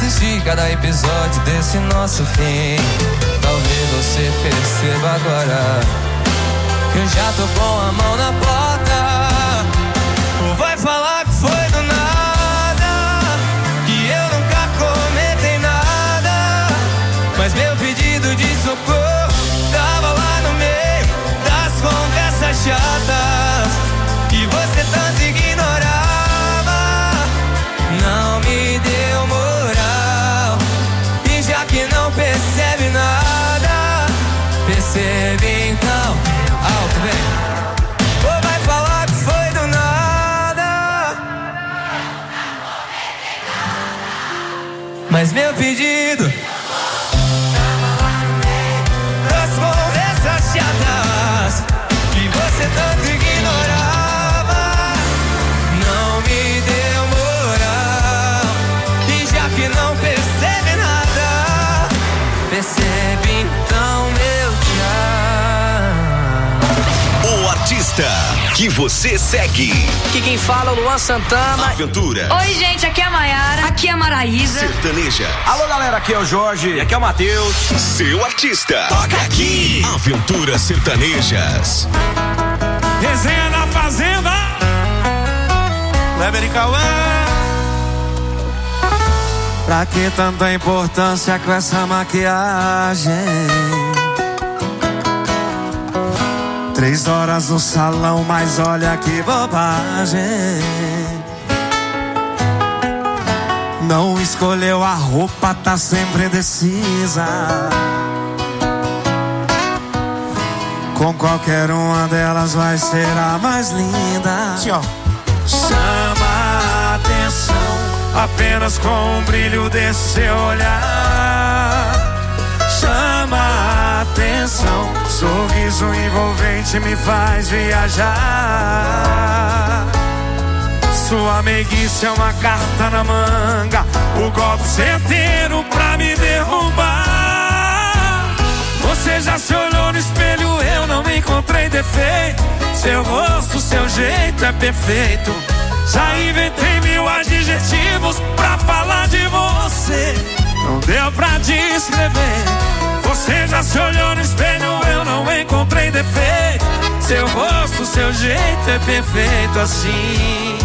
assistir cada episódio desse nosso fim. Talvez você perceba agora que eu já tô com a mão na porta. Ou vai falar que foi do nada, que eu nunca comentei nada, mas meu pedido de socorro tava lá no meio das conversas chatas que você tanto ignorava. Não me deu moral, e já que não percebe nada, percebe então. Alto, vem. Ou vai falar que foi do nada, mas meu pedido das conversas chatas que você tanto ignorava não me deu moral, e já que não percebe nada, percebe então meu tchau. O artista que você segue. Aqui quem fala é o Luan Santana. Aventura. Oi, gente, aqui é a Maiara. Aqui é a Maraísa. Sertaneja. Alô, galera, aqui é o Jorge. E aqui é o Matheus. Seu artista. Toca aqui. Aventuras Sertanejas. Resenha na Fazenda. Kleber e Cauã. Pra que tanta importância com essa maquiagem? 3 horas no salão, mas olha que bobagem. Não escolheu a roupa, tá sempre indecisa. Com qualquer uma delas vai ser a mais linda. Sim, ó. Chama a atenção apenas com o brilho desse seu olhar. Chama a atenção, sorriso envolvente me faz viajar. Sua meiguice é uma carta na manga, o golpe certeiro pra me derrubar. Você já se olhou no espelho, eu não encontrei defeito. Seu rosto, seu jeito é perfeito. Já inventei 1000 adjetivos pra falar de você, não deu pra descrever. Você já se olhou no espelho, eu não encontrei defeito. Seu rosto, seu jeito é perfeito assim.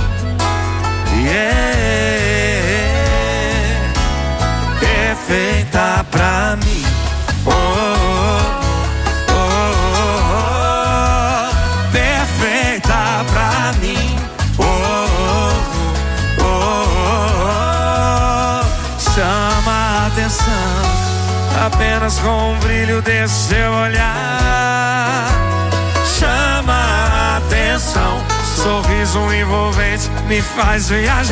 Perfeita pra mim. Oh, oh, oh, oh, oh. Perfeita pra mim. Oh, oh, oh, oh. Chama a atenção apenas com o brilho desse seu olhar. Chama a atenção, sorriso envolvente me faz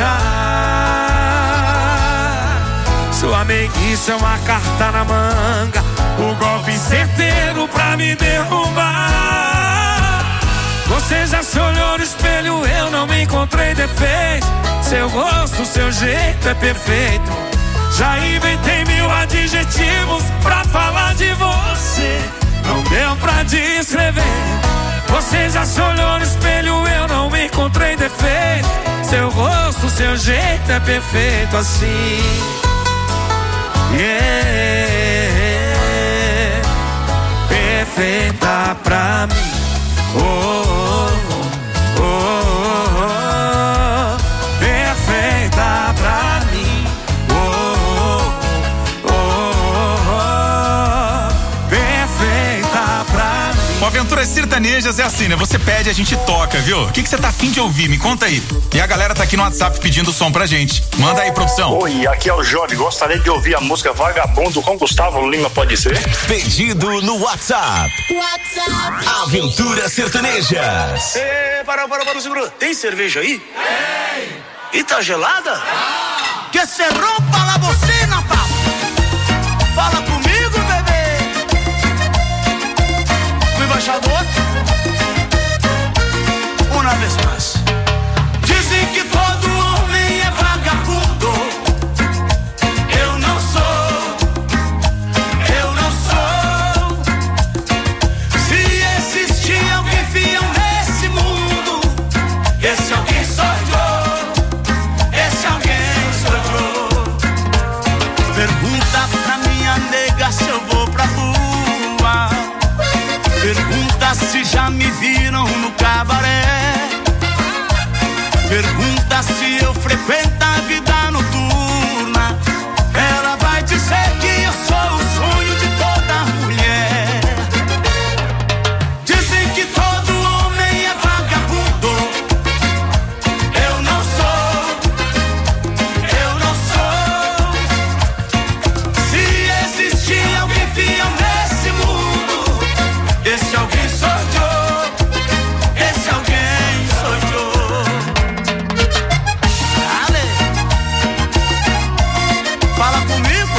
viajar. Sua meiguice é uma carta na manga, o golpe certeiro pra me derrubar. Você já se olhou no espelho, eu não encontrei defeito. Seu rosto, seu jeito é perfeito. Já inventei 1000 adjetivos pra falar de você, não deu pra descrever. Você já se olhou no espelho, eu não encontrei defeito. Seu rosto, seu jeito é perfeito assim. Perfeita pra mim. Oh, oh, oh, oh, oh. Perfeita pra mim. Oh, oh, oh, oh. Perfeita pra mim. O Aventuras Sertanejas é assim, né? Você pede, a gente toca, viu? O que você tá afim de ouvir? Me conta aí. E a galera tá aqui no WhatsApp pedindo som pra gente. Manda aí, produção. Oi, aqui é o Jorge. Gostaria de ouvir a música Vagabundo com Gustavo Lima, pode ser? Pedido no WhatsApp. Aventuras Sertanejas. Para, segura. Tem cerveja aí? Tem. E tá gelada? Ah. Que se rompa la bocina, papo. Fala comigo, bebê. O embaixador. Uma vez mais. Dizem que todo homem é vagabundo. Eu não sou. Se existir alguém fiel nesse mundo, esse alguém sou eu. Esse alguém sou eu. Pergunta pra minha nega se eu vou pra rua. Pergunta se já me viram no cabaré. Pergunta se eu frequento a vida noturna. Ela vai dizer que eu sou o sonho de toda mulher. Dizem que todo homem é vagabundo. Eu não sou. Se existir alguém fiel nesse mundo, esse alguém sou eu. Esse alguém sou eu. Dale. Fala comigo.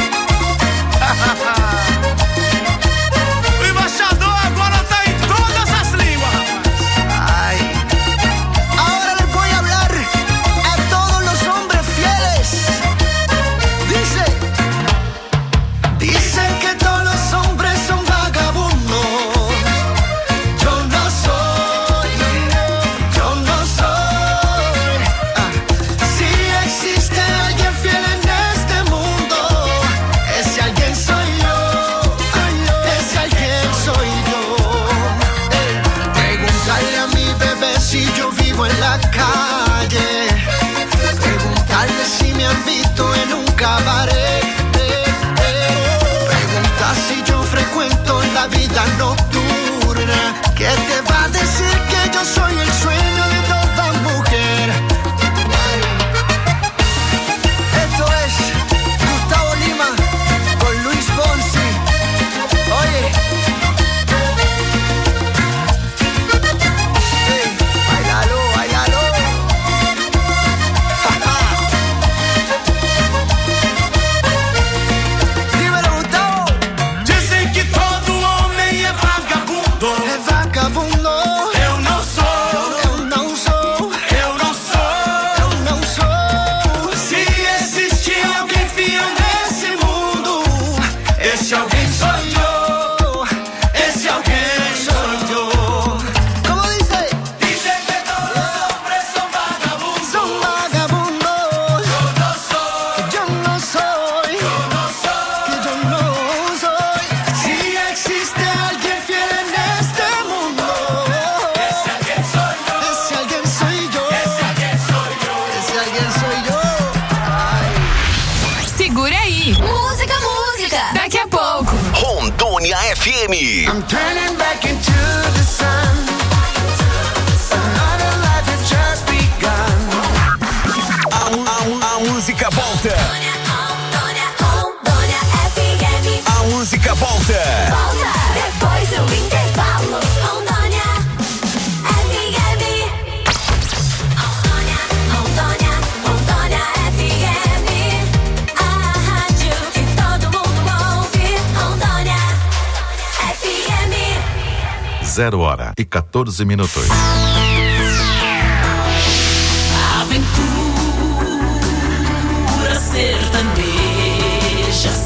O embaixador agora tá em todas as línguas, rapaz. Ay. Ahora les voy a hablar a todos los hombres fieles. Dicen que todos los hombres son vagabundos. Yo no soy. Si existe alguien fiel en este mundo, ese alguien soy yo. Ese alguien soy yo. Preguntarle a mi bebé si yo vivo en la calle. Preguntarle si me han visto en un cabaret. Pregunta si yo frecuento la vida nocturna. ¿Qué te va a decir que yo soy el sueño de toda mujer? Esto es Gustavo Lima con Luis Fonsi. Oye. Hey, bailalo, bailalo. Dímelo, Gustavo. Dizem que todo homem é vagabundo. Es vagabundo. Eu não sou. Eu não sou. Eu não sou. Eu não sou. Se existir alguém fiel nesse mundo, esse alguém sou eu. Esse alguém sou eu. ¿Cómo dice? Dizem que todos os hombres são vagabundos. Son vagabundos. Eu não sou. Yo no soy. Eu não sou. Que yo no soy. Si existe alguien fiel en este mundo, Esse alguém sou eu. ese alguien soy yo. Esse alguém sou eu. Ese alguien soy yo. Segura aí. Música. Daqui a pouco. Rondônia FM. I'm turning back into the sun. Another life has just begun. A música volta. Rondônia FM. A música volta. Volta depois do intervalo. Rondônia FM. Rondônia FM. A rádio que todo mundo ouve. Rondônia FM. 0h14. Aventuras sertanejas.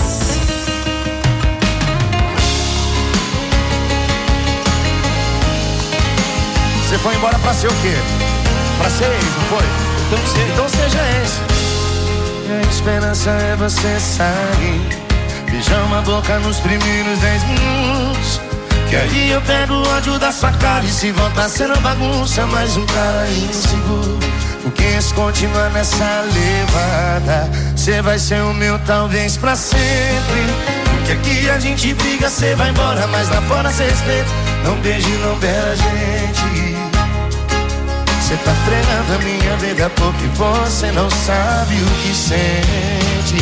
Você foi embora pra ser o quê? Pra ser ex, não foi? Então seja ex. A esperança é você sair, beijar uma boca nos primeiros 10 minutos, que aí eu pego o ódio da sua cara. E se voltar sendo bagunça, mais um cara inseguro. Porque se continuar nessa levada, cê vai ser o meu talvez pra sempre. Porque aqui a gente briga, cê vai embora, mas lá fora cê respeita. Não beije, não beija a gente. Cê tá frenando a minha vida porque você não sabe o que sente.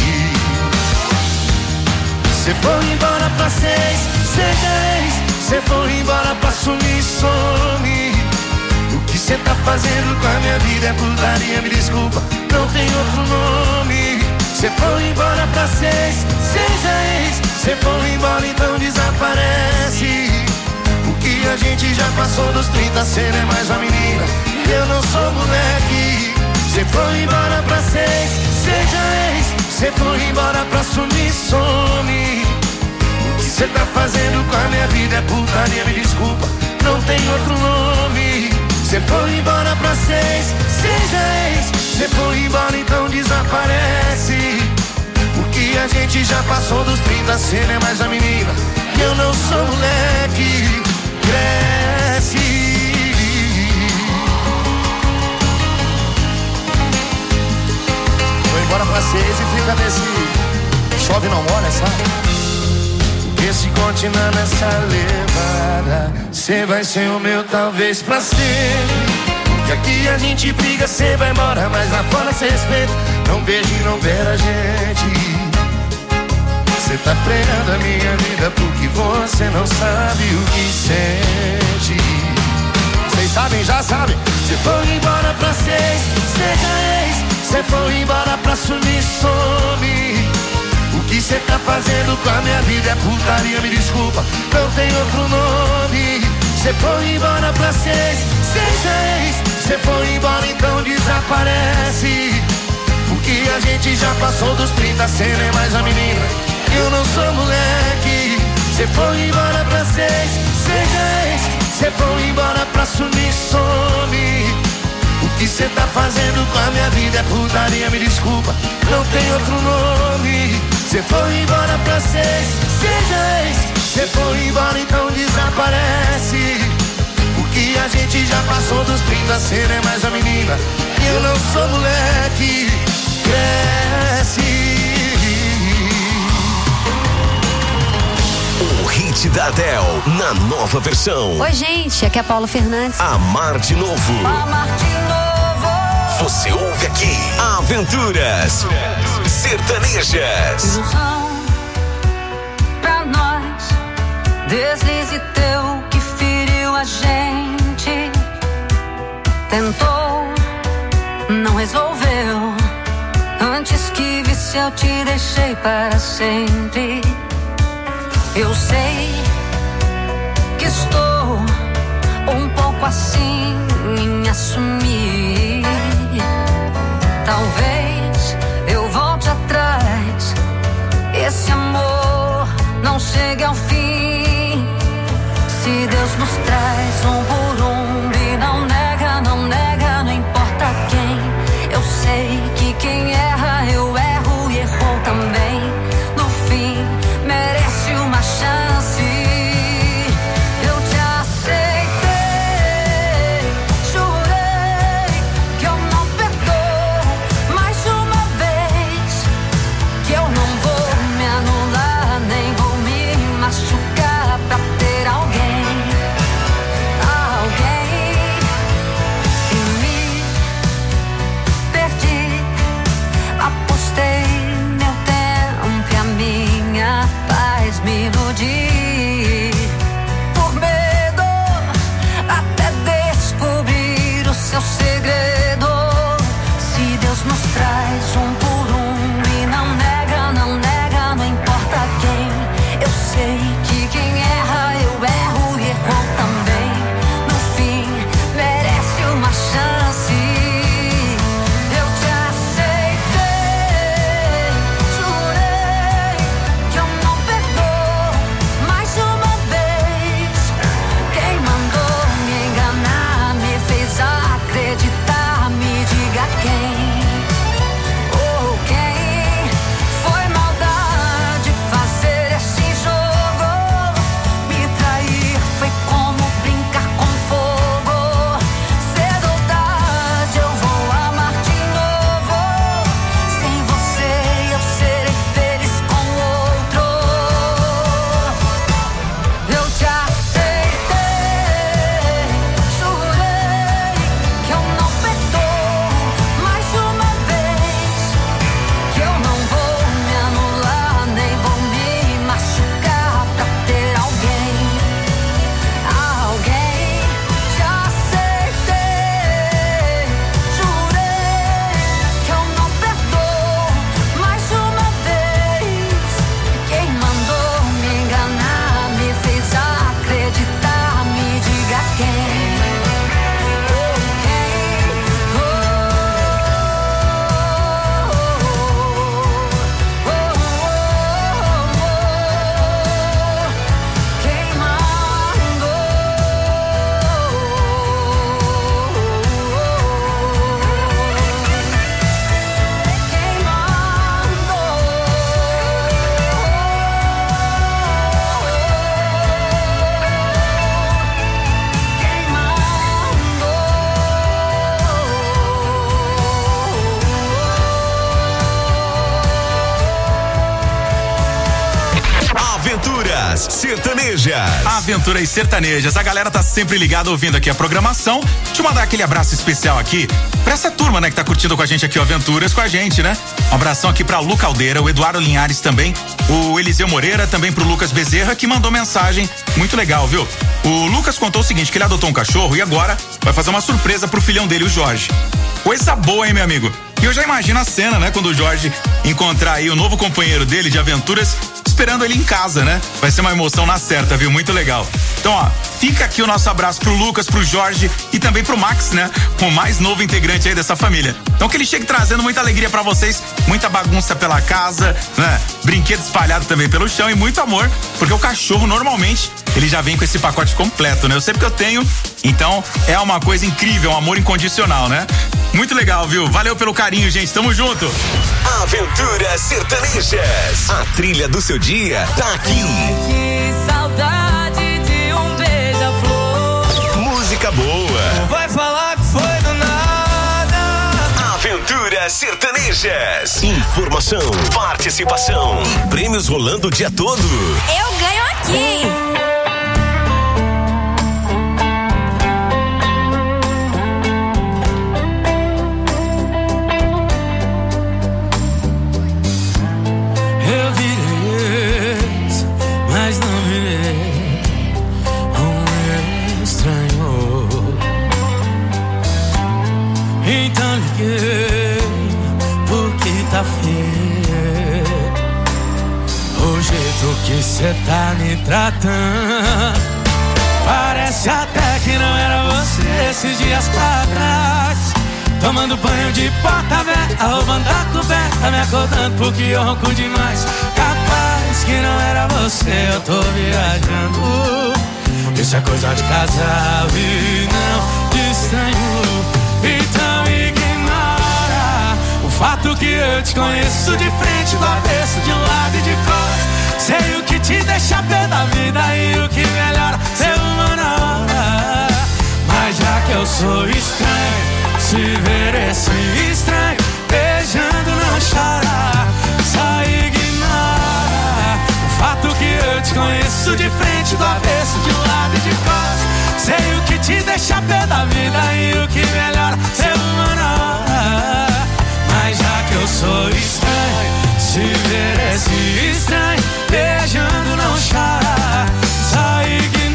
Cê foi embora pra seis, seja ex. Cê foi embora pra sumir, some. O que cê tá fazendo com a minha vida é putaria, me desculpa, não tem outro nome. Cê foi embora pra seis, seja ex. Cê foi embora, então desaparece. O que a gente já passou dos 30, cê não é mais uma menina, eu não sou moleque. Cê foi embora pra seis, seja ex. Cê foi embora pra sumir, some. O que cê tá fazendo com a minha vida é putaria, me desculpa, não tem outro nome. Cê foi embora pra seis, seja ex. Cê foi embora, então desaparece. O que que a gente já passou dos 30, cê não é mais a menina. E eu não sou moleque, cresce. Vou embora pra 6 e fica desse chove não molha, sabe? Porque se continuar nessa levada, cê vai ser o meu talvez pra sempre. Que aqui a gente briga, cê vai embora, mas lá fora cê respeita. Não vejo e não ver a gente. Cê tá freando a minha vida porque você não sabe o que sente. Vocês sabem, já sabem. Cê foi embora pra 6, seja ex. Cê foi embora pra sumir, some. O que cê tá fazendo com a minha vida é putaria, me desculpa, não tem outro nome. Cê foi embora pra 6, seja ex. Cê foi embora, então desaparece. Porque a gente já passou dos 30, cê não é mais a menina. Eu não sou moleque. Cê foi embora pra 6, seja ex. Cê foi embora pra sumir, some. O que cê tá fazendo com a minha vida é putaria, me desculpa, não tem outro nome. Cê foi embora pra 6, seja ex. Cê foi embora, então desaparece. Porque a gente já passou dos 30, cê não é mais a menina. Eu não sou moleque, cresce. O hit da Adele, na nova versão. Oi, gente, aqui é a Paula Fernandes. Amar de novo. Amar de novo. Você ouve aqui Aventuras Sertanejas. Ilusão pra nós, deslize teu que feriu a gente. Tentou, não resolveu. Antes que visse eu te deixei para sempre. Eu sei que estou um pouco assim em assumir. Talvez eu volte atrás, esse amor não chegue ao fim. Se Deus nos traz um por um e não nega, não importa quem. Eu sei que quem erra eu erro e errou também. No fim merece uma chance. Eu te aceitei, jurei que eu não perdoo mais uma vez. Que eu não vou me anular, nem vou me machucar pra ter alguém. Aventuras Sertanejas. Aventuras Sertanejas. A galera tá sempre ligada ouvindo aqui a programação. Deixa eu mandar aquele abraço especial aqui pra essa turma, né, que tá curtindo com a gente aqui o Aventuras com a gente, né? Um abração aqui pra Lu Caldeira, o Eduardo Linhares também, o Eliseu Moreira, também pro Lucas Bezerra, que mandou mensagem muito legal, viu? O Lucas contou o seguinte, que ele adotou um cachorro e agora vai fazer uma surpresa pro filhão dele, o Jorge. Coisa boa, hein, meu amigo? E eu já imagino a cena, né? Quando o Jorge encontrar aí o novo companheiro dele de aventuras, esperando ele em casa, né? Vai ser uma emoção na certa, viu? Muito legal. Então, ó, fica aqui o nosso abraço pro Lucas, pro Jorge e também pro Max, né? O mais novo integrante aí dessa família. Então que ele chegue trazendo muita alegria pra vocês, muita bagunça pela casa, né? Brinquedo espalhado também pelo chão e muito amor, porque o cachorro normalmente ele já vem com esse pacote completo, né? Eu sei porque eu tenho, então é uma coisa incrível, um amor incondicional, né? Muito legal, viu? Valeu pelo carinho, gente. Tamo junto. Aventuras Sertanejas. A trilha do seu dia tá aqui. Que saudade de um beija-flor. Música boa. Vai falar que foi do nada. Aventuras Sertanejas. Informação, participação e prêmios rolando o dia todo. Eu ganho aqui. Mas não virei um estranho. Então liguei porque tá feio o jeito que cê tá me tratando. Parece até que não era você esses dias pra trás. Tomando banho de porta aberta, roubando a coberta, me acordando porque eu ronco demais. Capaz que não era você, eu tô viajando. Isso é coisa de casal e não de estranho. Então ignora o fato que eu te conheço de frente, do avesso, de um lado e de costas. Sei o que te deixa pé da vida e o que melhora ser uma na hora. Mas já que eu sou estranho, se ver esse estranho beijando não chora. Só ignora o fato que eu te conheço de frente, do avesso, de um lado e de costas. Sei o que te deixa pé da vida e o que melhora ser uma na hora. Mas já que eu sou estranho, se ver esse estranho beijando não chora. Só ignora.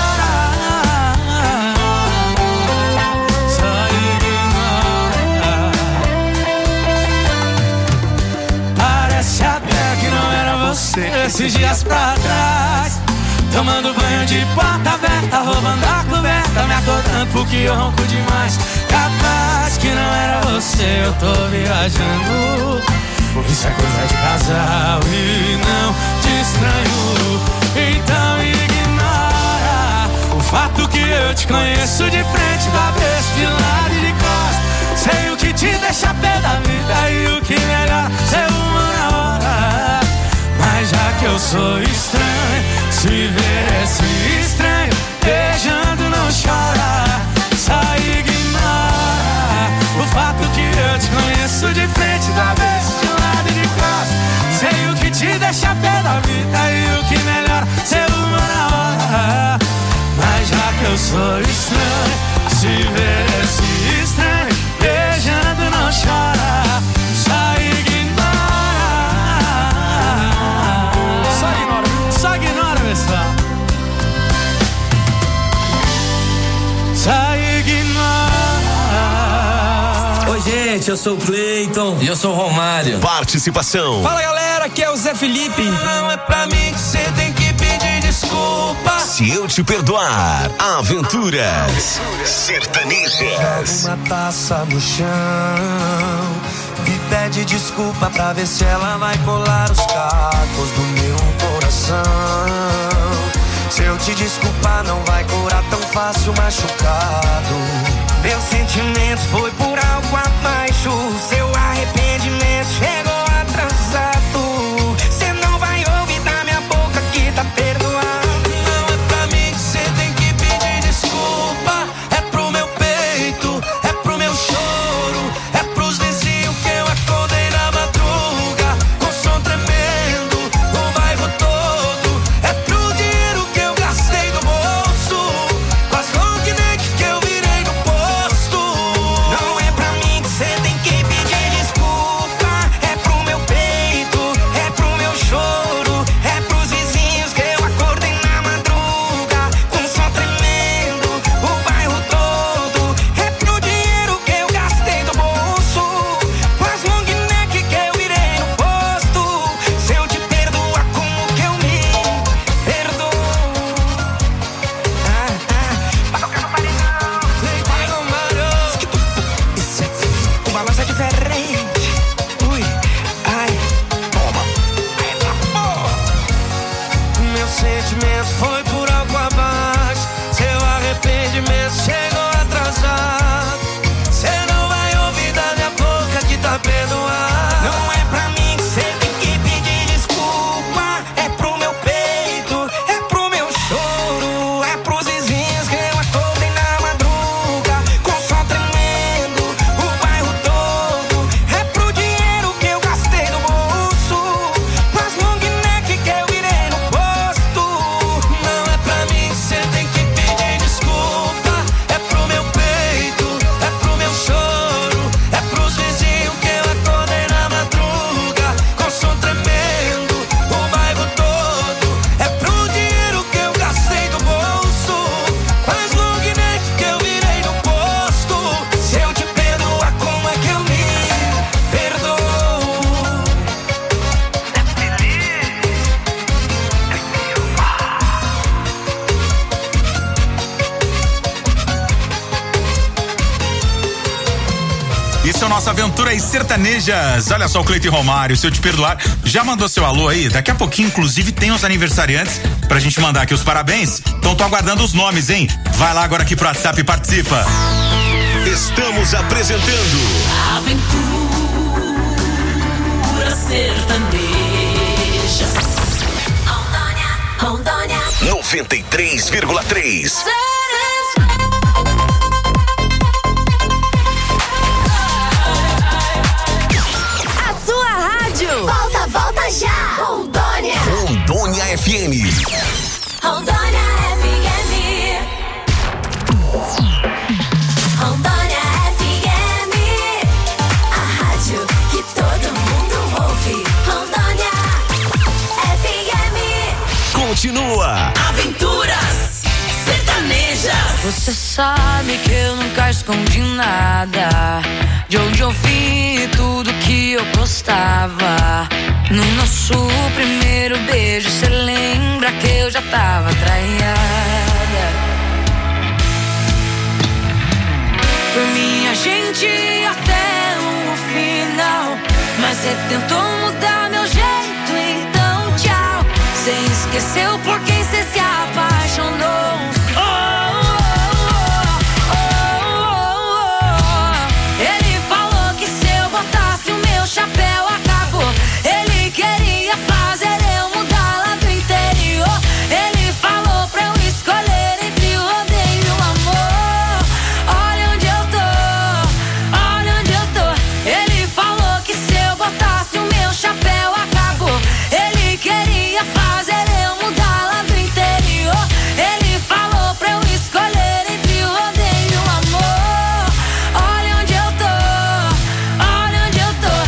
Esses dias pra trás, tomando banho de porta aberta, roubando a coberta, me acordando porque eu ronco demais. Capaz que não era você, eu tô viajando. Isso é coisa de casal e não de estranho. Então ignora o fato que eu te conheço de frente, do avesso, de lado e de costas. Sei o que te deixa pé da vida e o que melhor ser uma na hora. Mas já que eu sou estranho, se ver esse estranho beijando não chora. Só ignora o fato que eu te conheço de frente, do avesso, de um lado e de costas. Sei o que te deixa pé da vida e o que melhor ser uma na hora. Mas já que eu sou estranho, se ver esse estranho beijando não chora. Só ignora. Só ignora, pessoal. Só ignora. Oi, gente, eu sou o Cleiton. E eu sou o Romário. Participação. Fala, galera, aqui é o Zé Felipe. Não é pra mim que cê tem que pedir desculpa. Se eu te perdoar, Aventuras Sertanejas. Joga uma taça no chão e pede desculpa pra ver se ela vai colar os cacos do meu coração. Se eu te desculpar não vai curar tão fácil machucado. Meu sentimento foi por algo abaixo. Seu arrependimento chegou atrasado. Cê não vai ouvir da minha boca que tá perdoado. Não é pra mim que cê tem que pedir desculpa. É pro meu peito, é pro meu choro, é pros vizinhos que eu acordei na madruga com som tremendo, o bairro todo. É sentimento foi por água abaixo. Seu arrependimento chegou atrasado. Cê não vai ouvir da minha boca que tá perdoado. Não é pra mim que cê tem que pedir desculpa. É pro meu peito, é pro meu choro, é pros vizinhos que eu acordei na madruga com som tremendo, o bairro todo. É pro dinheiro que eu gastei no bolso, pras long neck que eu virei no posto. Não é pra mim que cê tem que pedir desculpa. É pro meu peito, é pro meu choro, é pros vizinhos que eu acordei na madruga com som tremendo, o bairro todo. É pro dinheiro que eu gastei do bolso, pras long neck que eu virei no posto. Se eu te perdoar, como é que eu me perdoo? Isso é o nosso Aventura e Sertanejas. Olha só o Cleiton Romário, se eu te perdoar, já mandou seu alô aí? Daqui a pouquinho, inclusive, tem os aniversariantes pra gente mandar aqui os parabéns. Então tô aguardando os nomes, hein? Vai lá agora aqui pro WhatsApp e participa. Estamos apresentando Aventura Sertaneja. Rondônia. 93,3. A sua rádio. Volta já. Rondônia. Rondônia FM. Rondônia FM. Rondônia FM. A rádio que todo mundo ouve. Rondônia FM. Continua. Aventuras Sertanejas. Você sabe que eu nunca escondi nada. De onde eu vim, tudo que eu gostava. No nosso primeiro beijo, cê lembra que eu já tava traída. Por mim a gente ia até o final, mas cê tentou mudar meu jeito, então tchau. Cê esqueceu por quem cê se apaixonou. Ele falou que se eu botasse o meu chapéu acabou. Ele queria fazer eu mudar lá do interior. Ele falou pra eu escolher entre o rodeio e o amor. Olha onde eu tô, olha onde eu tô. Ele falou que se eu botasse o meu chapéu acabou. Ele queria fazer eu mudar lá do interior. Ele falou pra eu escolher entre o rodeio e o amor. Olha onde eu tô, olha onde eu tô.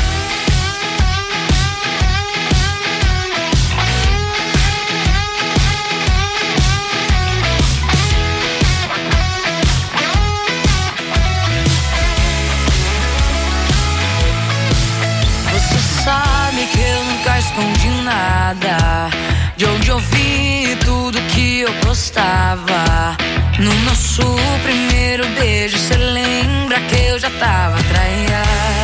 Você sabe que eu nunca escondi nada. De onde eu vim, tudo que eu gostava. No nosso primeiro beijo, cê lembra que eu já tava traída.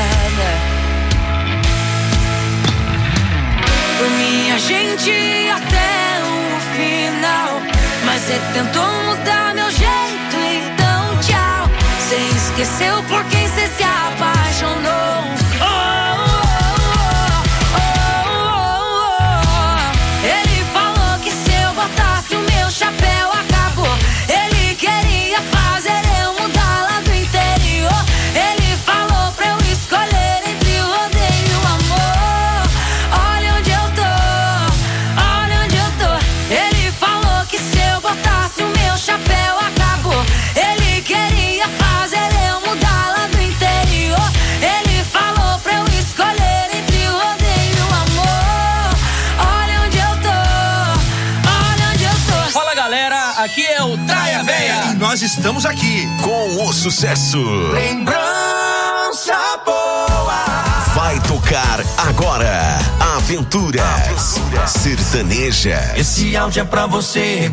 Por mim a gente ia até o final, mas cê tentou mudar meu jeito, então tchau. Cê esqueceu por quem cê se apaixonou. Ele falou que se eu botasse o meu chapéu acabou. Ele queria fazer eu mudar lá do interior. Ele falou pra eu escolher entre o rodeio e o amor. Olha onde eu tô, olha onde eu tô. Ele falou que se eu botasse o meu chapéu acabou. Ele queria fazer eu mudar lá do interior. Ele falou pra eu escolher entre o rodeio e o amor. Olha onde eu tô, olha onde eu tô. Fala galera, aqui é o Traia Véia. E nós estamos aqui Com o sucesso. Lembrança boa. Vai tocar agora. Aventuras Sertanejas. Esse áudio é pra você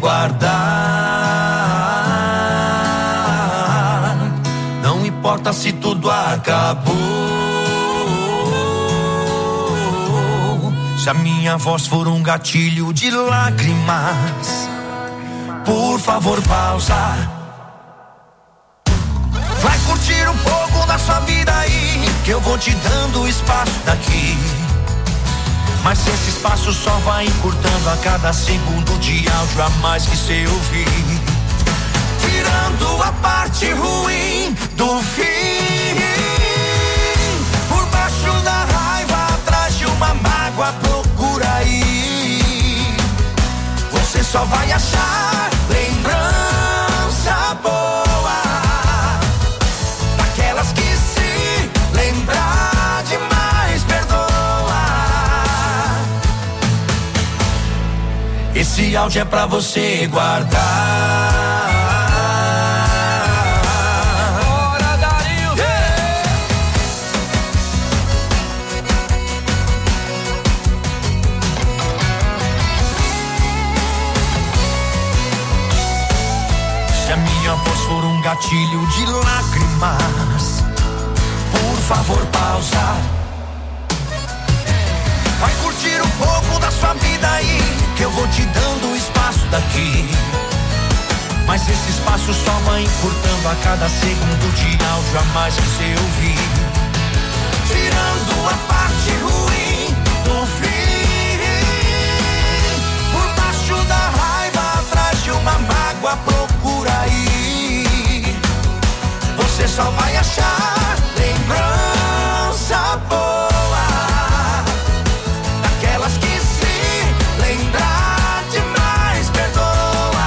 guardar. Não importa se tudo acabou. Se a minha voz for um gatilho de lágrimas, por favor pausa. Vai curtir um pouco da sua vida aí, que eu vou te dando espaço daqui. Mas esse espaço só vai encurtando a cada segundo de áudio a mais que cê ouvir, tirando a parte ruim do fim. Por baixo da raiva, atrás de uma mágoa, procura aí. Você só vai achar lembrança boa, daquelas que se lembrar demais perdoa. Esse áudio é pra você guardar. For um gatilho de lágrimas, por favor pausa. Vai curtir um pouco da sua vida aí, que eu vou te dando espaço daqui. Mas esse espaço só vai encurtando a cada segundo de áudio a mais que você ouvir, tirando a parte ruim do fim. Por baixo da raiva, atrás de uma mágoa, procura aí. Você só vai achar lembrança boa, daquelas que se lembrar demais perdoa.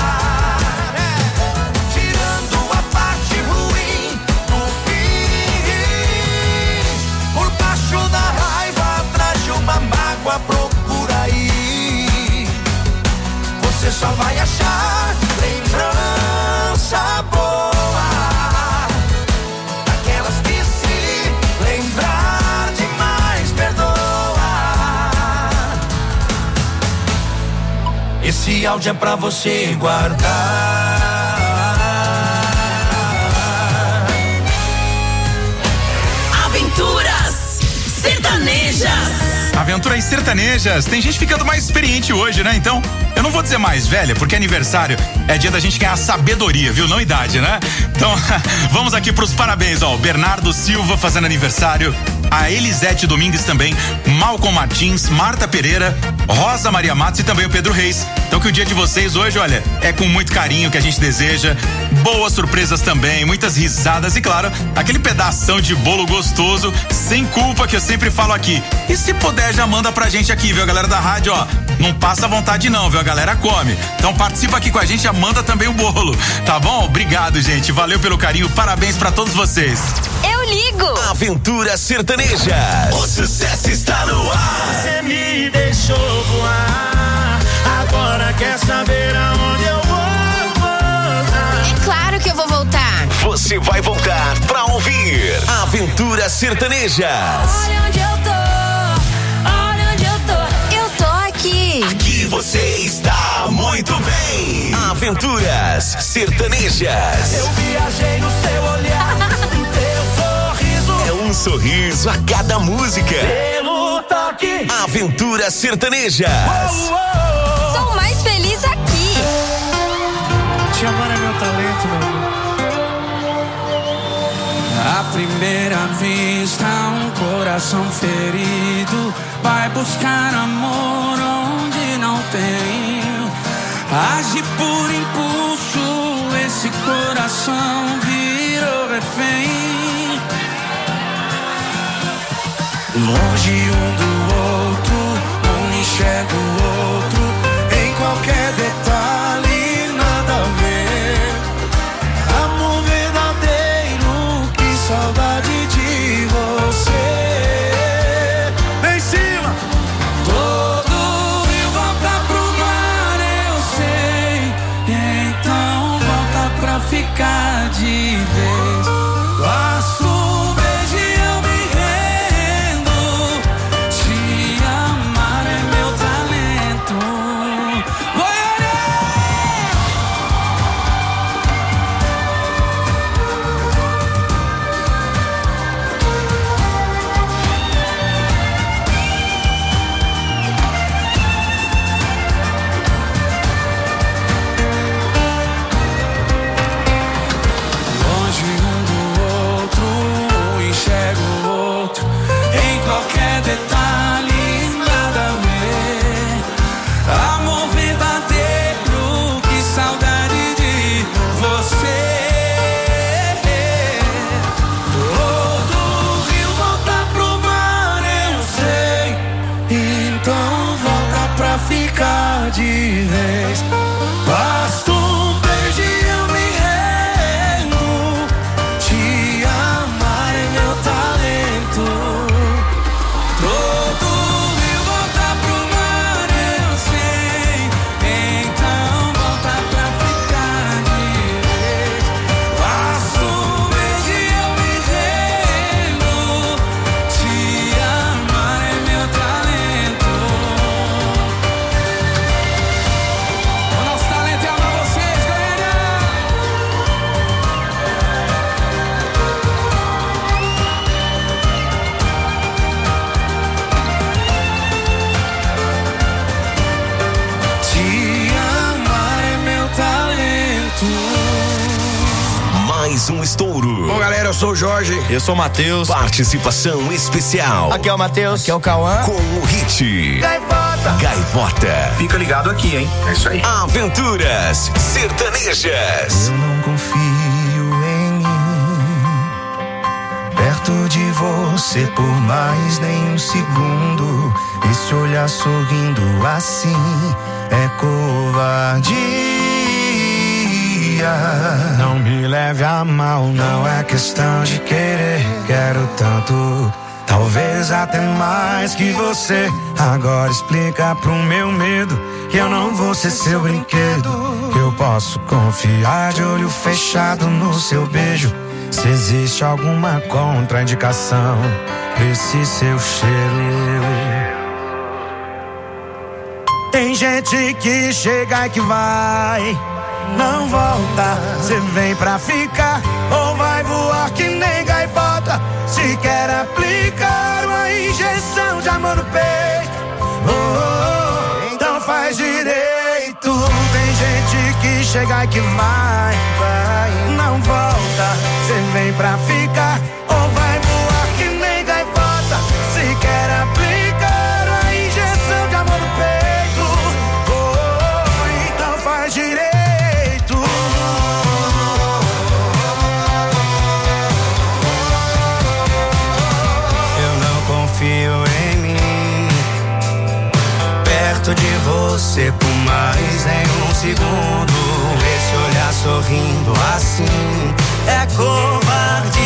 Tirando a parte ruim do fim. Por baixo da raiva, atrás de uma mágoa, procura aí. Você só vai achar lembrança boa, esse áudio é pra você guardar. Aventuras sertanejas. Aventuras sertanejas. Tem gente ficando mais experiente hoje, né? Então, eu não vou dizer mais velha, porque aniversário é dia da gente ganhar sabedoria, viu? Não idade, né? Então, vamos aqui pros parabéns, ó. Bernardo Silva fazendo aniversário, a Elisete Domingues também, Malcolm Martins, Marta Pereira, Rosa Maria Matos e também o Pedro Reis. Então que o dia de vocês hoje, olha, é com muito carinho que a gente deseja, boas surpresas também, muitas risadas e claro, aquele pedação de bolo gostoso, sem culpa, que eu sempre falo aqui. E se puder, já manda pra gente aqui, viu, a galera da rádio, ó, não passa vontade não, viu, a galera come. Então participa aqui com a gente, já manda também o bolo, tá bom? Obrigado, gente, valeu pelo carinho, parabéns pra todos vocês. Eu ligo! Aventuras sertanejas. O sucesso está no ar. Você me deixou voar, agora quer saber aonde eu vou voltar. É claro que eu vou voltar. Você vai voltar pra ouvir Aventuras sertanejas. Olha onde eu tô, olha onde eu tô. Eu tô aqui. Aqui você está muito bem. Aventuras sertanejas. Eu viajei no seu olhar, no teu sorriso. É um sorriso a cada música. Pelo toque. Aventuras sertanejas. Sou mais feliz aqui. Te amar é meu talento, meu amor. À primeira vista, um coração ferido vai buscar amor onde não tem. Age por impulso, esse coração virou refém. Longe um do outro, um enxerga o outro, em qualquer detalhe, nada a ver. Amor verdadeiro, que saudade de você. Vem em cima! Todo rio volta pro mar, eu sei. Então volta pra ficar de vez. Basta um beijo e eu me rendo. Te amar é meu talento. amar de vez. Basta um beijo e eu me rendo. Te amar é meu talento. Todo rio volta pro mar, eu sei. Então volta pra ficar de vez. Basta um beijo e eu me rendo. Te amar é meu talento. O nosso talento é amar vocês, galera. Te amar é meu talento. Mais um estouro. Bom, galera, eu sou o Jorge. Eu sou o Matheus. Participação especial. Aqui é o Matheus. Aqui é o Cauã. Com o hit Gaivota. Fica ligado aqui, hein? É isso aí. Aventuras Sertanejas. Eu não confio em mim. Perto de você por mais nem um segundo. Esse olhar sorrindo assim é covardia. Não me leve a mal, não é questão de querer. Quero tanto, talvez até mais que você. Agora explica pro meu medo que eu não vou ser seu brinquedo. Que eu posso confiar de olho fechado no seu beijo. Se existe alguma contraindicação esse seu cheiro. Tem gente que chega e que vai, não volta. Cê vem pra ficar ou vai voar que nem gaivota. Se quer aplicar uma injeção de amor no peito, então faz direito. Tem gente que chega e que vai, não volta. Cê vem pra ficar ou vai voar que nem gaivota. Se quer aplicar uma injeção de amor no peito, então faz direito. Confio em mim, perto de você por mais nem um segundo. Esse olhar sorrindo assim é covardia.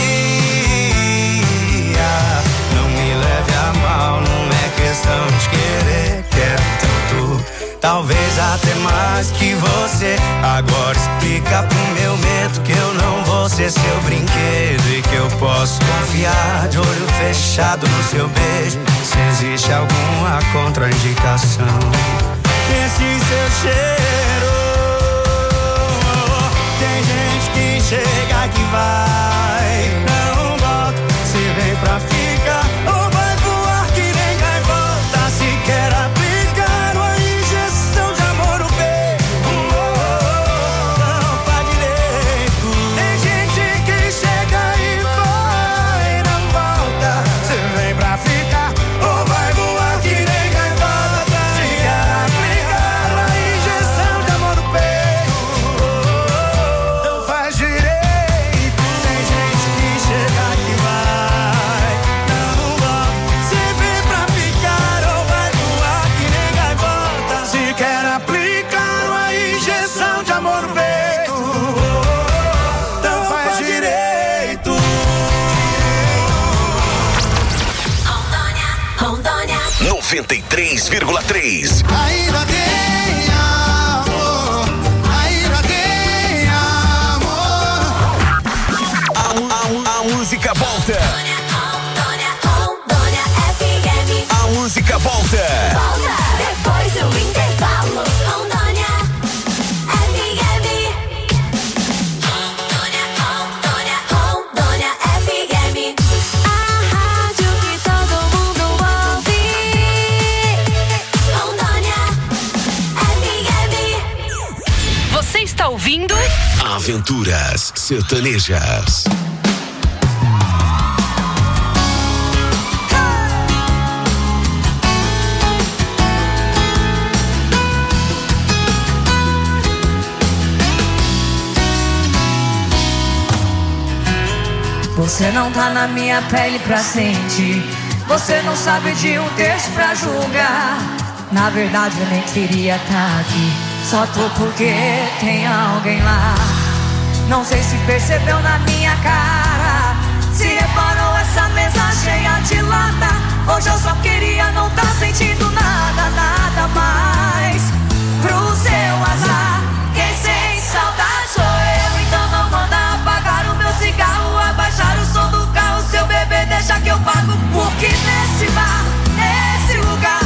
Não me leve a mal, não é questão de querer. Quero tanto, talvez até mais que você. Agora explica pro meu medo que eu não vou ser seu brinquedo e que eu posso confiar de olho fechado no seu beijo. Se existe alguma contraindicação esse seu cheiro. Tem gente que chega que vai, não volta. Se vem pra ficar ou vai voar que nem gaivota. Se quer aplicar uma injeção de amor no peito, não faz direito. Tem gente que chega e vai, não volta. Se vem pra ficar ou vai voar que nem gaivota. Se quer aplicar uma injeção de amor no peito, então faz direito. Tem gente que chega e vai, não volta. Se vem pra ficar ou vai voar que nem gaivota. Se quer aplicar uma injeção de amor no peito, então faz direito. Rondônia. 93,3. Ainda tem amor, ainda tem amor. A música volta. Rondônia FM. A música volta. Volta depois do intervalo. Rondônia FM. Rondônia FM. A rádio que todo mundo ouve. Rondônia FM. Você está ouvindo? Aventuras Sertanejas. Você não tá na minha pele pra sentir. Você não sabe de um terço pra julgar. Na verdade eu nem queria estar aqui. Só tô porque tem alguém lá. Não sei se percebeu na minha cara, se reparou essa mesa cheia de lata. Hoje eu só queria não tá sentindo nada, nada mais. Pro seu azar, quem sente saudade sou eu. Então não manda apagar o meu cigarro, abaixar o som do carro. Seu bebê deixa que eu pago. Porque nesse bar, nesse lugar,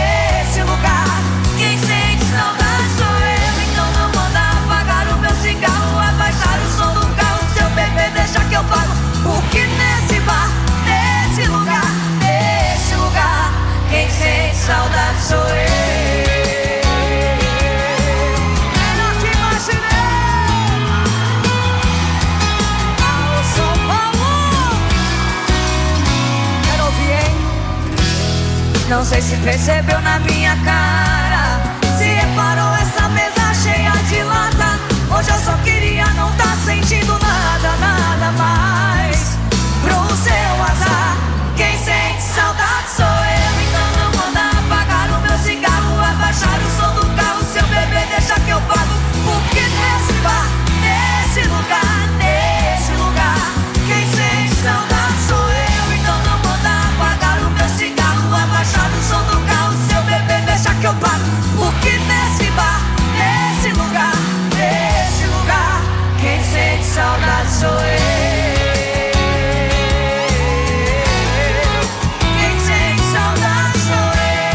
quem sente saudade sou eu. Então não manda apagar o meu cigarro, abaixar o som do carro. Seu bebê deixa que eu pago. Porque nesse bar, nesse lugar, quem sente saudade sou eu. Não sei se percebeu na minha cara, se reparou essa mesa cheia de lata. Hoje eu só queria não tá sentindo nada, nada mais. Pro seu azar, quem sente saudade sou eu. Então não manda apagar o meu cigarro, abaixar o som do carro. Seu bebê deixa que eu pago. Porque nesse bar, nesse lugar, quem sente saudade sou eu. Então não manda apagar o meu cigarro, abaixar o som do carro. Seu bebê deixa que eu pago. Porque nesse bar, nesse lugar, quem sente saudade sou eu. Quem sente saudade sou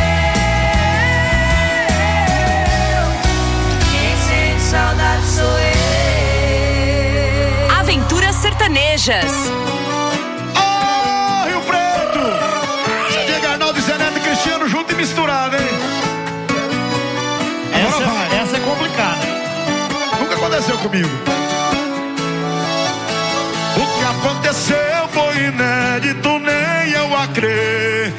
eu. Quem sente saudade sou eu. Aventuras Sertanejas. Rio Preto! Diego Arnaldo, Zé Neto e Cristiano junto e misturado, hein? Essa é complicada. Nunca aconteceu comigo. O que aconteceu foi inédito, nem eu acreditei.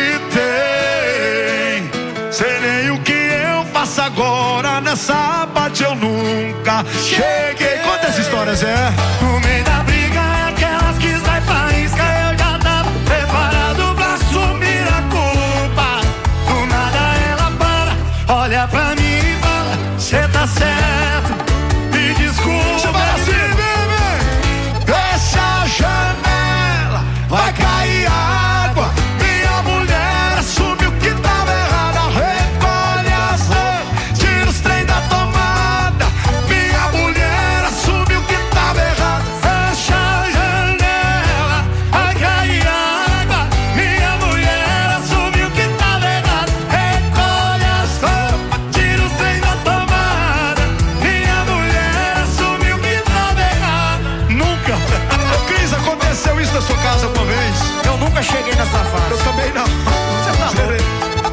Sei nem o que eu faço agora, nessa parte eu nunca cheguei. Conta essa história, Zé. No meio da briga, aquelas que sai faísca, eu já tava preparado pra assumir a culpa. Do nada ela para, olha pra mim e fala: cê tá certo, me desculpa. Você vai assim, bebê. Fecha a janela, vai cair água. Minha mulher assumiu que tava errada. Recolhe as roupas, tira os trem da tomada. Minha mulher assumiu que tava errada. Fecha a janela, vai cair água. Minha mulher assumiu que tava errada. Recolhe as roupas, tira os trem da tomada. Minha mulher assumiu que tava errada. Nunca. Ô, Cris, aconteceu isso na sua casa uma vez? Eu nunca cheguei nessa fase. Eu também não. Você tá louco?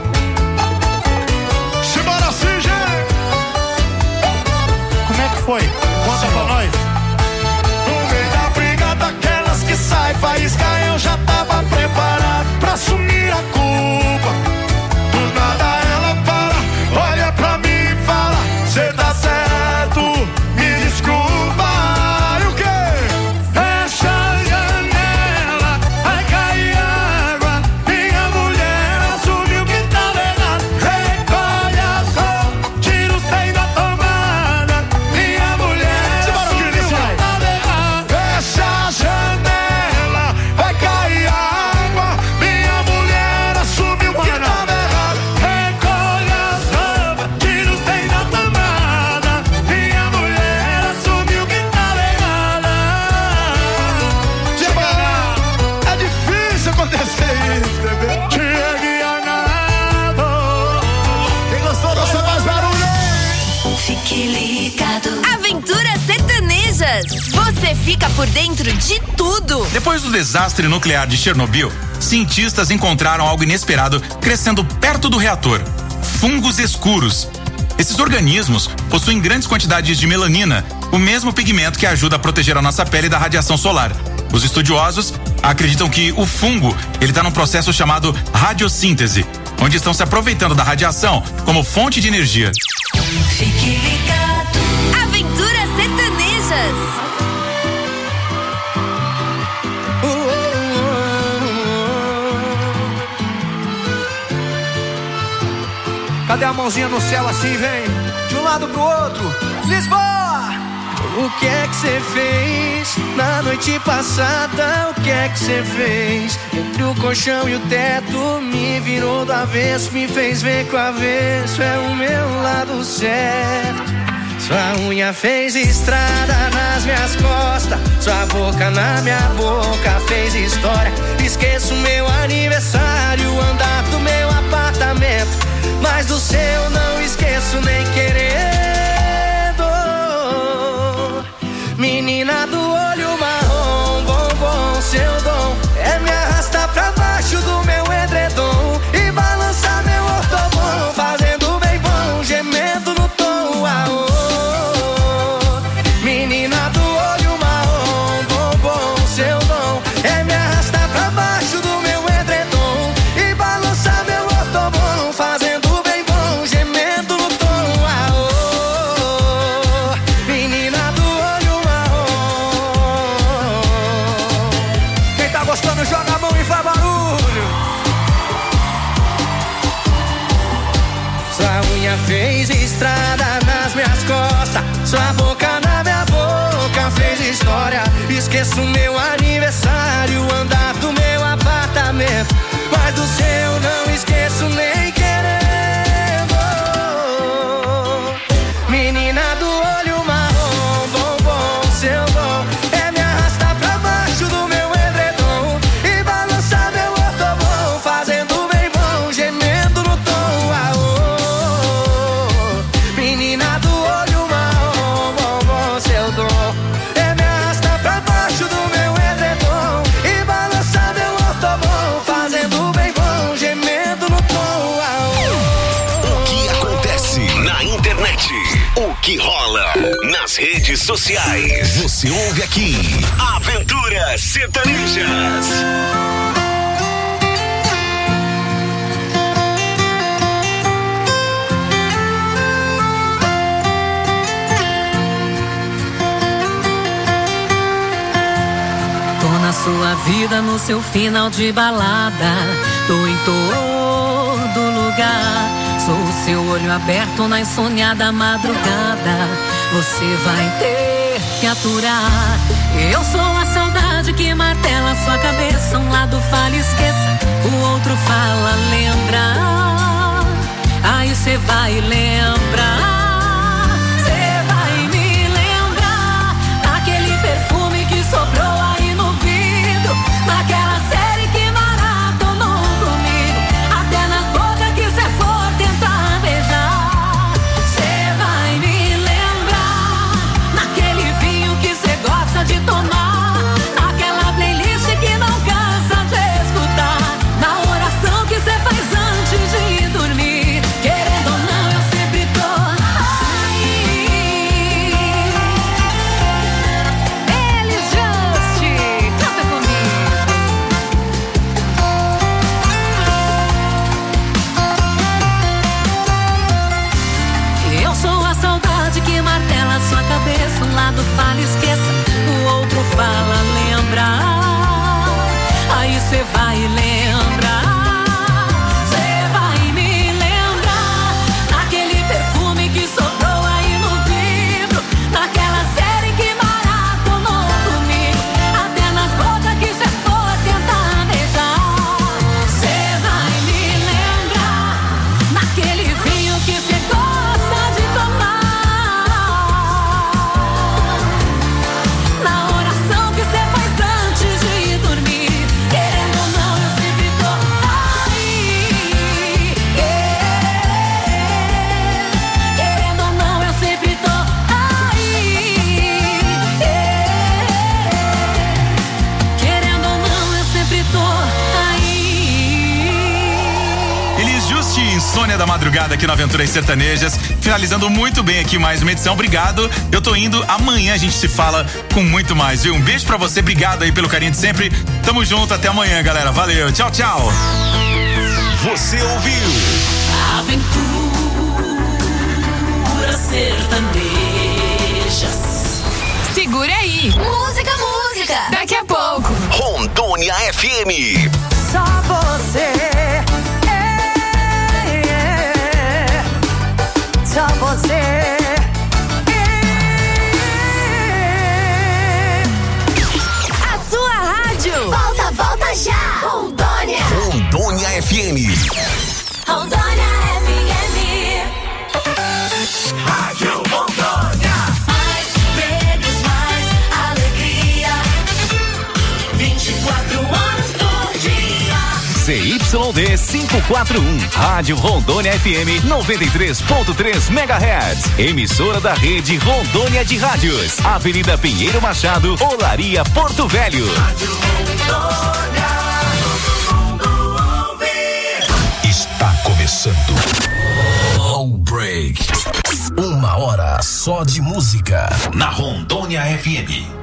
Simbora assim, gente. Como é que foi? Conta pra nós. No meio da briga daquelas que sai faísca, eu já tava preparado pra assumir a culpa. Do nada ela para, olha pra mim e fala: cê tá certo, me desculpa. E o quê? Fecha a janela, vai cair água. Minha mulher assumiu que tava errado. Recolhe as roupas, tira os trem da tomada. Minha mulher assumiu que tava errado. Fecha a janela, vai cair água. Minha mulher assumiu que tava errado. Recolhe as roupas, tira os trem da tomada. Minha mulher assumiu que tava errada. É difícil acontecer isso, bebê. Diego Arnaldo. Quem gostou, você faz barulho. Fique ligado. Aventuras Sertanejas. Você fica por dentro de tudo. Depois do desastre nuclear de Chernobyl, cientistas encontraram algo inesperado crescendo perto do reator: fungos escuros. Esses organismos possuem grandes quantidades de melanina, o mesmo pigmento que ajuda a proteger a nossa pele da radiação solar. Os estudiosos acreditam que o fungo, ele está num processo chamado radiossíntese, onde estão se aproveitando da radiação como fonte de energia. Fique ligado. Aventuras Sertanejas. Cadê a mãozinha no céu assim, vem? De um lado pro outro. Lisboa! O que é que você fez na noite passada? O que é que você fez? Entre o colchão e o teto, me virou do avesso, me fez ver que o avesso é o meu lado certo. Sua unha fez estrada nas minhas costas, sua boca na minha boca fez história. Esqueço meu aniversário, andar do meu apartamento, mas do seu não esqueço nem querendo. Menina do olho marrom, bombom, seu dom é me arrastar pra baixo do meu edredom e balançar meu ortobom, fazendo bem bom, gemendo no tom. Aô. Menina do olho marrom, bombom, seu dom é me arrastar pra baixo do meu edredom e balançar meu ortobom, fazendo bem bom, gemendo no tom. Aô. Menina do olho marrom, quem tá gostando joga a mão e faz barulho. Sua unha fez estrada nas minhas costas, sua boca na minha boca fez história. Esqueço meu aniversário, andar do meu apartamento, mas do seu não esqueço nem querendo. Menina do olho marrom, bombom, seu dom é me arrastar pra baixo do meu edredom e balançar meu ortobom, fazendo bem bom, gemendo no tom. Aô. Menina do olho marrom, bombom, seu dom é me arrastar pra baixo do meu edredom e balançar meu ortobom, fazendo bem bom, gemendo no tom. Aô. O que acontece na internet? O que rola nas redes sociais? Você ouve aqui. Aventuras Sertanejas. Tô na sua vida, no seu final de balada, tô em todo lugar. Sou o seu olho aberto na insônia madrugada, você vai ter que aturar. Eu sou a saudade que martela sua cabeça. Um lado fala esqueça, o outro fala lembra. Aí cê vai lembrar, cê vai me lembrar daquele perfume que sobrou aí no vidro, naquela série que maratonou comigo, até nas bocas que cê for tentar beijar. Cê vai me lembrar naquele vinho que cê gosta de tomar, naquela playlist que não cansa de escutar, na oração que cê faz antes de dormir. Querendo ou não, eu sempre tô aí. Elis Just, canta comigo. Eu sou a saudade que martela sua cabeça. Um lado fala esqueça, o outro fala lembra. Aí cê vai lembrar, cê vai me lembrar daquele perfume que sobrou aí no vidro, naquela série que maratonou comigo, até nas bocas que cê for tentar beijar. Cê vai me lembrar naquele vinho que cê gosta de tomar, na oração que cê faz antes de dormir. Querendo ou não, eu sempre tô aí. Querendo ou não, eu sempre tô aí. Querendo ou não, eu sempre tô aí. Elis Just, Insônia da Madrugada aqui no Aventuras Sertanejas, finalizando muito bem aqui mais uma edição. Obrigado, eu tô indo, amanhã a gente se fala com muito mais, viu? Um beijo pra você, obrigado aí pelo carinho de sempre, tamo junto, até amanhã, galera, valeu, tchau, tchau. Você ouviu? Aventuras Sertanejas. Segura aí. Música. Daqui a pouco. Rondônia FM. Só você. só você. A sua rádio. Volta já. Rondônia. Rondônia FM. Rondônia FM. Rádio Rondônia. Mais medos, mais alegria. 24 horas por dia. ZYD 541, Rádio Rondônia FM 93.3 MHz. Emissora da rede Rondônia de Rádios. Avenida Pinheiro Machado, Olaria, Porto Velho. Rádio Rondônia, todo mundo ouve. Está começando Low Break. 1 hora só de música na Rondônia FM.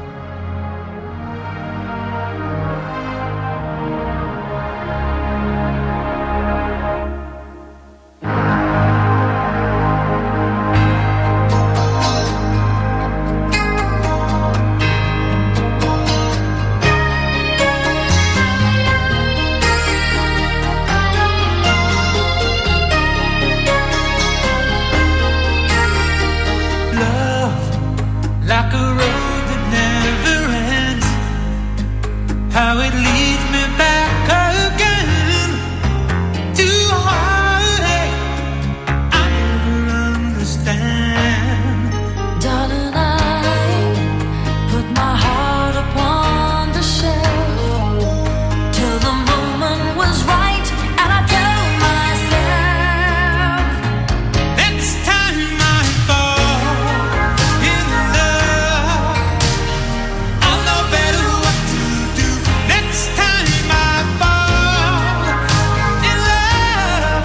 Like a road that never ends, how it leads me back again to a heartache I never understand. Darling, I put my heart upon the shelf till the moment was right, and I told myself Next time I fall in love, I'll know better what to do. Next time I fall in love,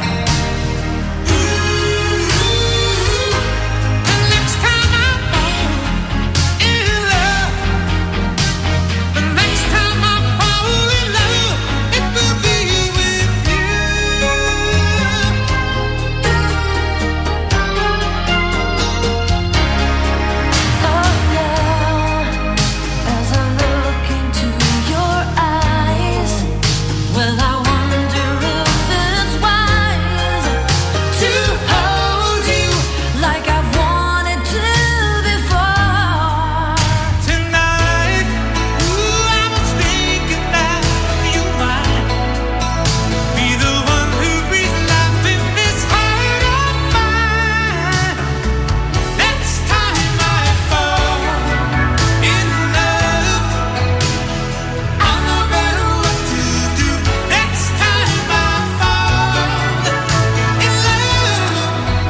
the next time I fall in love, the next time I fall in love, it will be with you. as I look into your eyes, well, I wonder if it's wise to hold you like I've wanted to before. Tonight, I was thinking that you might be the one who breathes life in this heart of mine. Next time I fall in love, I'll know better what to do. Next time I fall in love,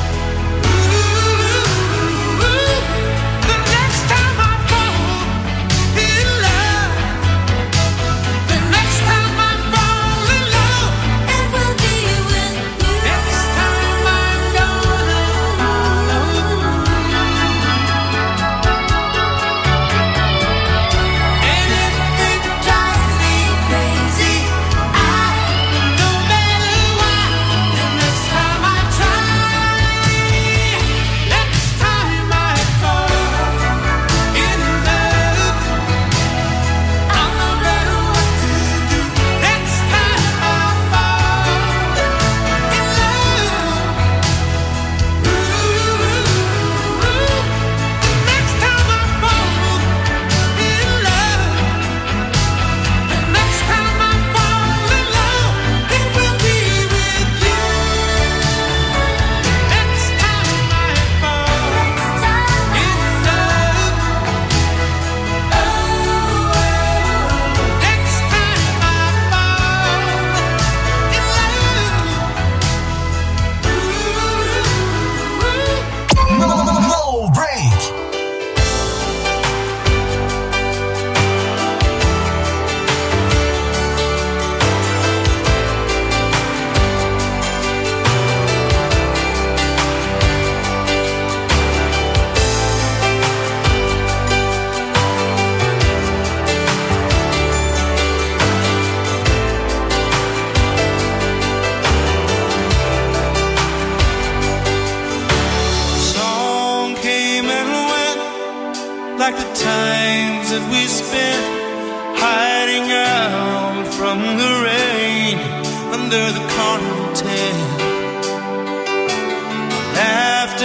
the next time I fall in love, the next time I fall in love, It will be with you. next time I'm gonna follow. And if it drives me crazy, no matter why, the next time I try, next time I fall in love, I'll know better what to do. Next time I fall in love, next time I fall in love, the next time I fall in love, it will be with you. Next time I fall in love, next time I fall in love. Low Break. Song came and went like the times that we spent hiding out from the rain under the carnival tent. After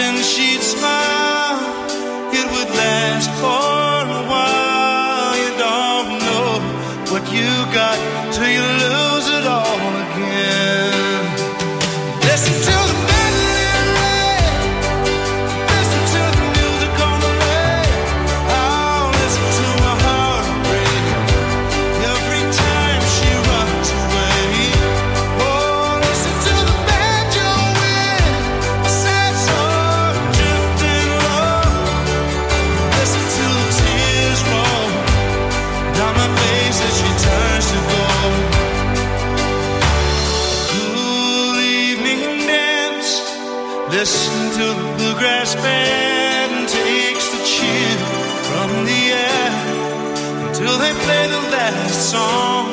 grass band takes the chill from the air until they play the last song.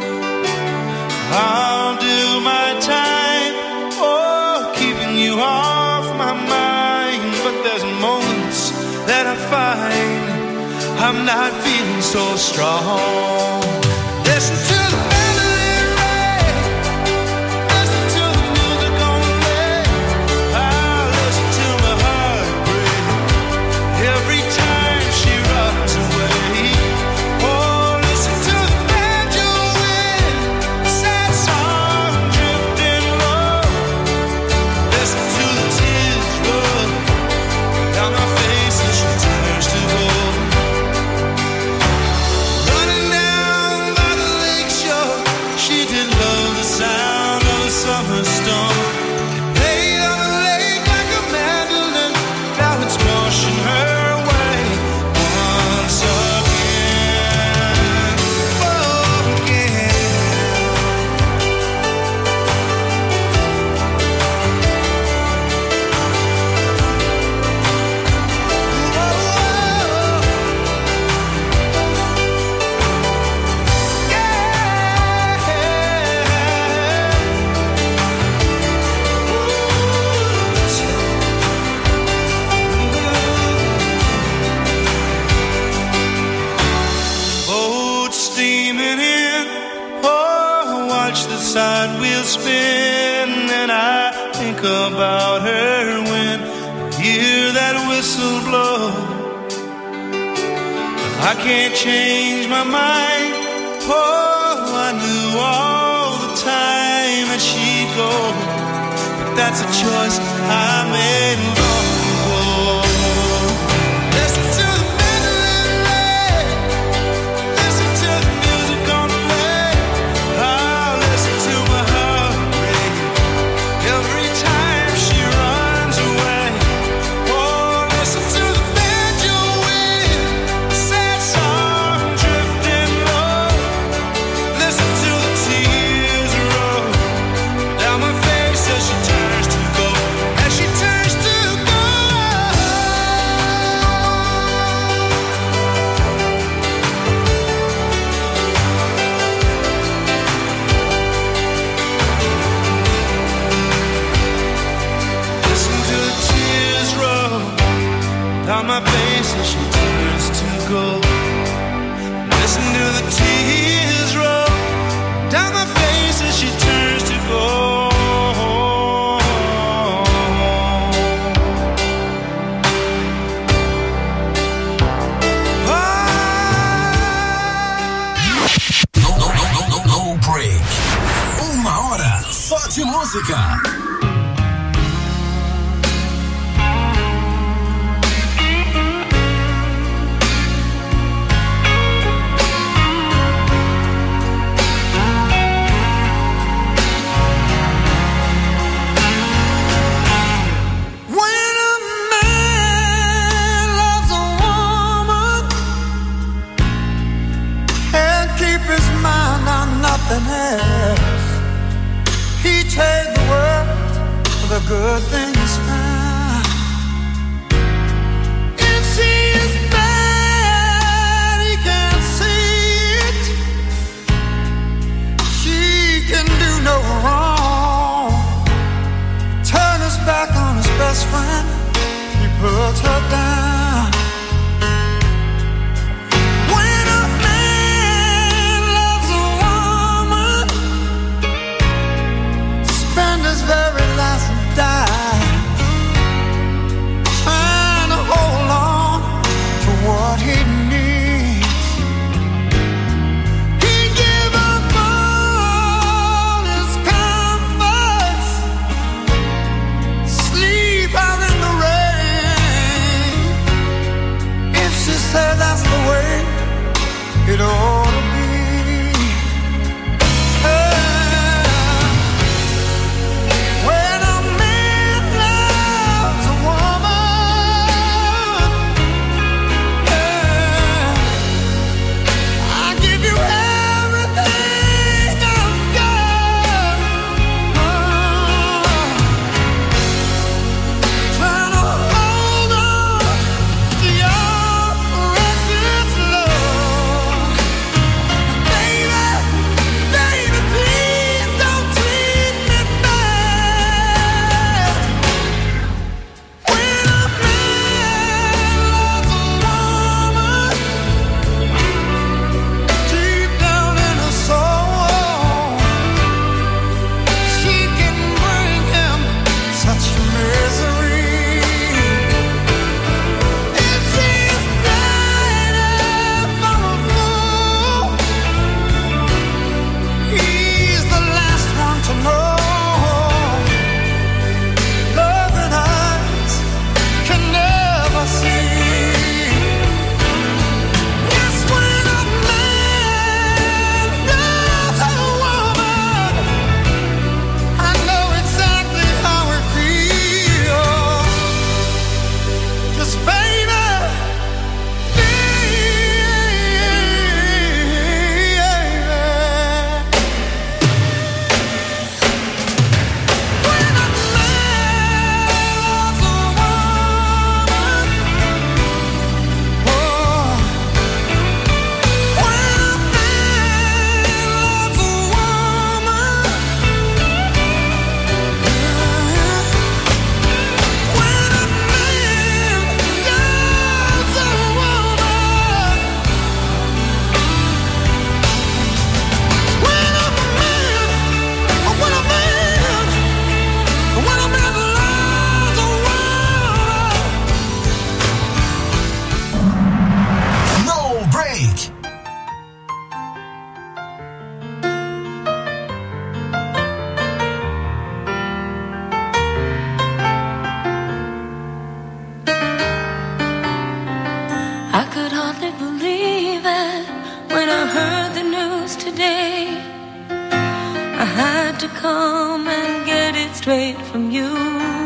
I'll do my time, oh, keeping you off my mind. But there's moments that I find I'm not feeling so strong. Listen to the melody rain, listen to the music on the play. I'll listen to my heart break every time she runs away. Oh, listen to the banjo wind, sad song drifting low. Listen to the tears roll down my face as she turns to gold. Summer storm played on the lake like a mandolin. Now it's washing her away once again, again. Side wheel spin, and I think about her when I hear that whistle blow. I can't change my mind. Oh, I knew all the time that she'd go, but that's a choice I made long ago. Listen to the mandolin rain, listen to the music on the way. I'll listen to my heart break every time she runs away. Oh, listen to the banjo wind, sad song drifting low. Listen to the tears roll down my face as she turns to go, as she turns to go. Listen to the tears roll down my face as she turns to go. Listen to the tears roll down my face as she turns to go. No break. Uma hora só de música. When a man loves a woman and keep his mind on nothing else, he take the world for the good things found. If she is bad, he can't see it. She can do no wrong. Turn his back on his best friend, he puts her down. When a man loves a woman, spend his very last dime trying to hold on to what he needs. He give up all his comforts, sleep out in the rain, Jesus, baby. Come and get it straight from you.